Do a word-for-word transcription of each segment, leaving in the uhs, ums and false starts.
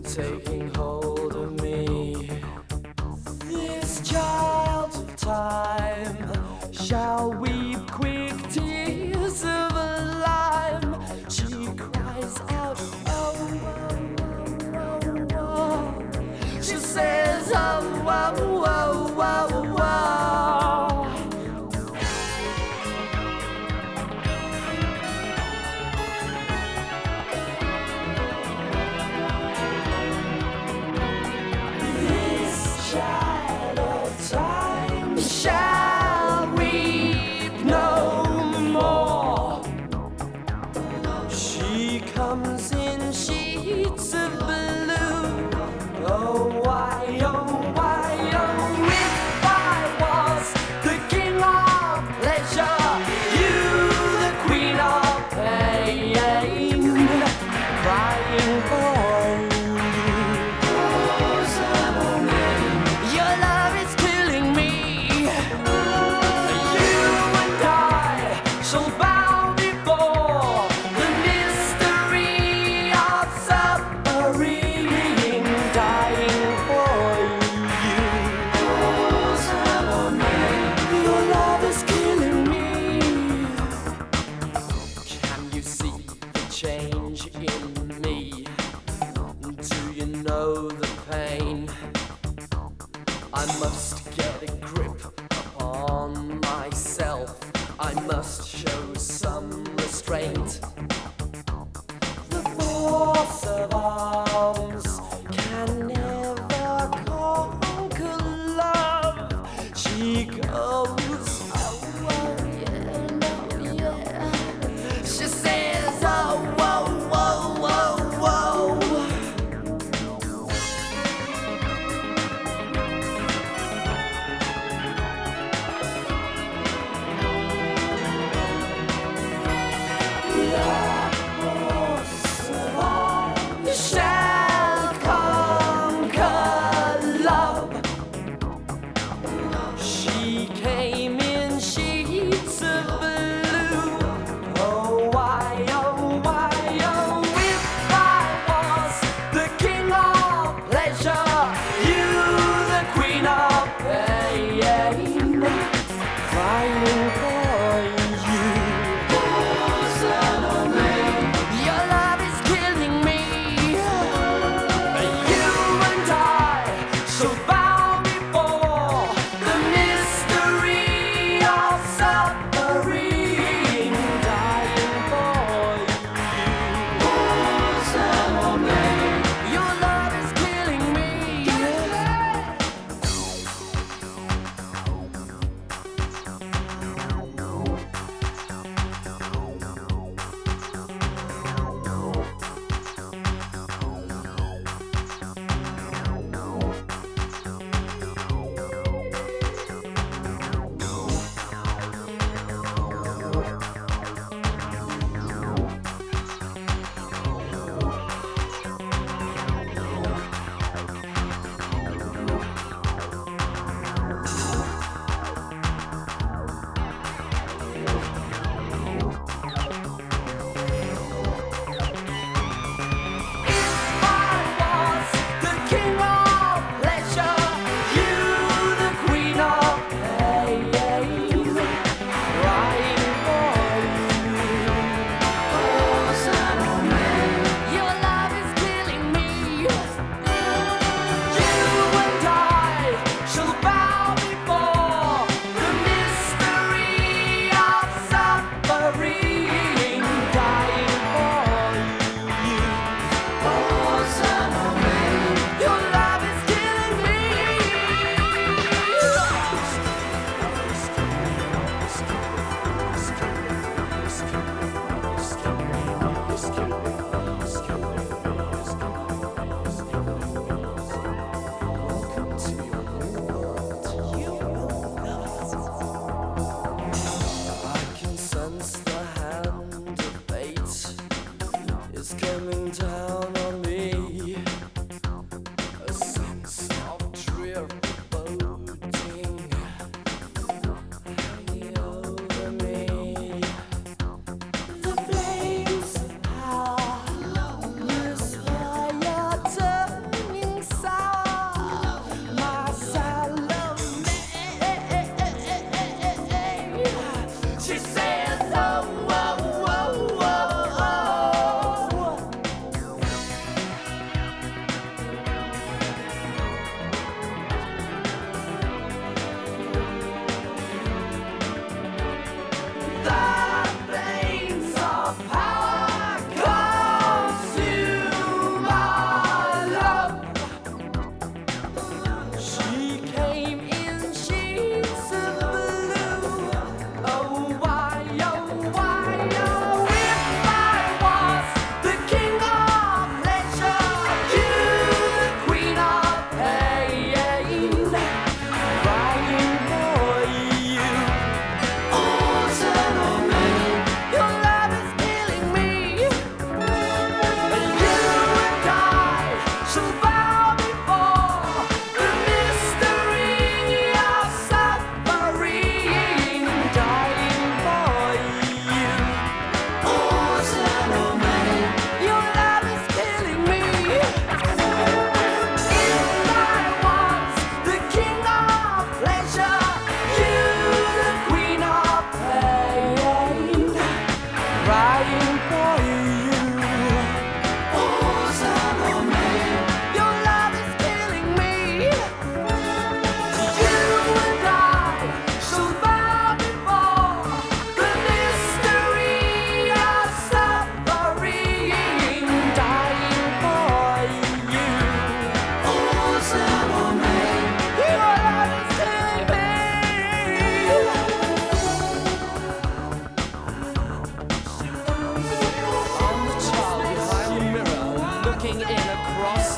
taking hold of me. This child of time shall weep quick tears of a lime. She cries out, oh, oh, oh, oh, oh. She says, oh, oh, oh, oh, oh. Shall weep no more. She comes in sheets of blue. Oh, why, oh, why, oh, if I was the king of pleasure, you the queen of pain, crying for you. Your love is killing me. So bow before the mystery of suffering, dying for you. Your love is killing me. Can you see the change in me? Do you know the pain? I must get a grip upon myself. I must show some restraint. The force of arms can never conquer love. She goes, oh, oh yeah, no, yeah. She says, oh, whoa, whoa, whoa, whoa. Shall conquer love. She came in sheets of blue. Oh, why, oh, why, oh, if I was the king of pleasure, you the queen of pain, crying for you. Your love is killing me. So bow before the mystery of suffering, dying for you. Your love is killing me.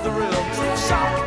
the rhythm. Shout